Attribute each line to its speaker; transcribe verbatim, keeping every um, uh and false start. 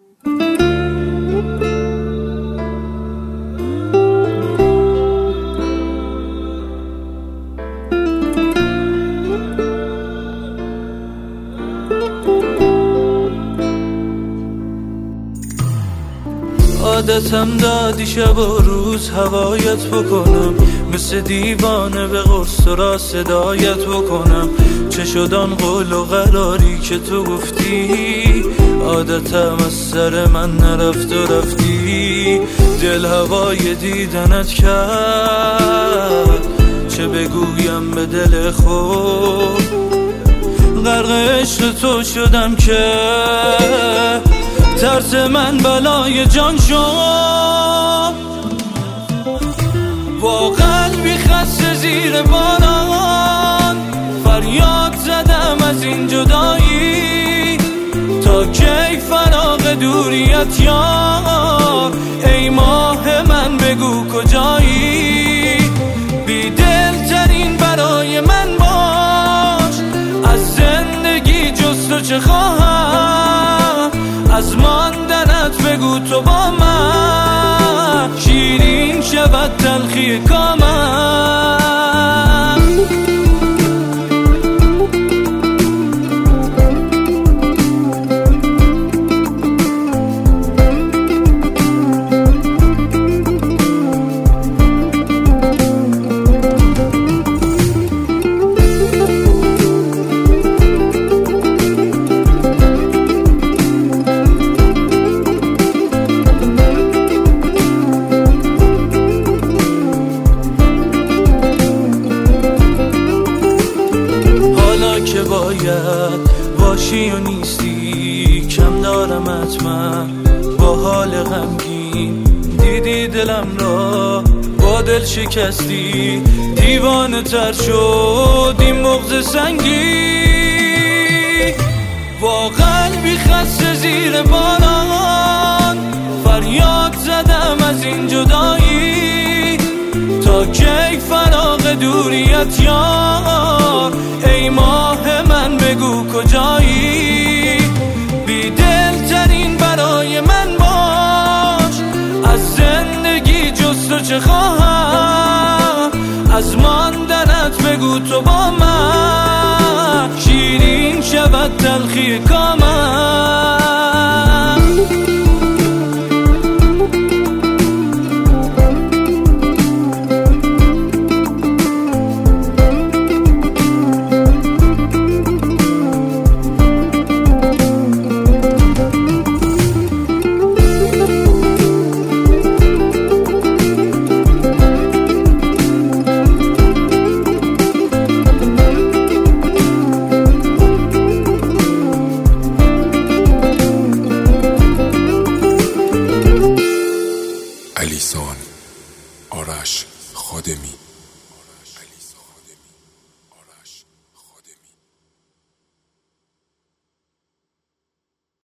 Speaker 1: عادتم دادی شب و روز هوایت بکنم، مثل دیوانه به قرص را صدایت بکنم. چه شدان قول و قراری که تو گفتی، عادتم از سر من نرفت و رفتی. دل هوای دیدنت کرد، چه بگویم به دل خود. غرق عشق تو شدم که ترس من بلای جان شد. با قلبی خسته زیر باران فریاد زدم از این جدایی. تا کی فراق دوریت یار، ای ماه من بگو کجایی. بی دل ترین برای من باش، از زندگی جز تو چه خواهم. از ماندنت بگو تو با من، شیرین شود تلخی کامم. که باید باشی و نیستی، کم دارم حتما با حال غمگین. دیدی دلم را با دل شکستی، دیوانه تر شد این بغض سنگی. با قلبی خسته زیر باران فریاد زدم از این جدایی. تا کی فراق دوریت یار، ای ماه من بگو کجایی. بی دل ترین برای من باش، از زندگی جز تو چه خواهم. از ماندنت بگو تو با من، شیرین شود تلخی کامم.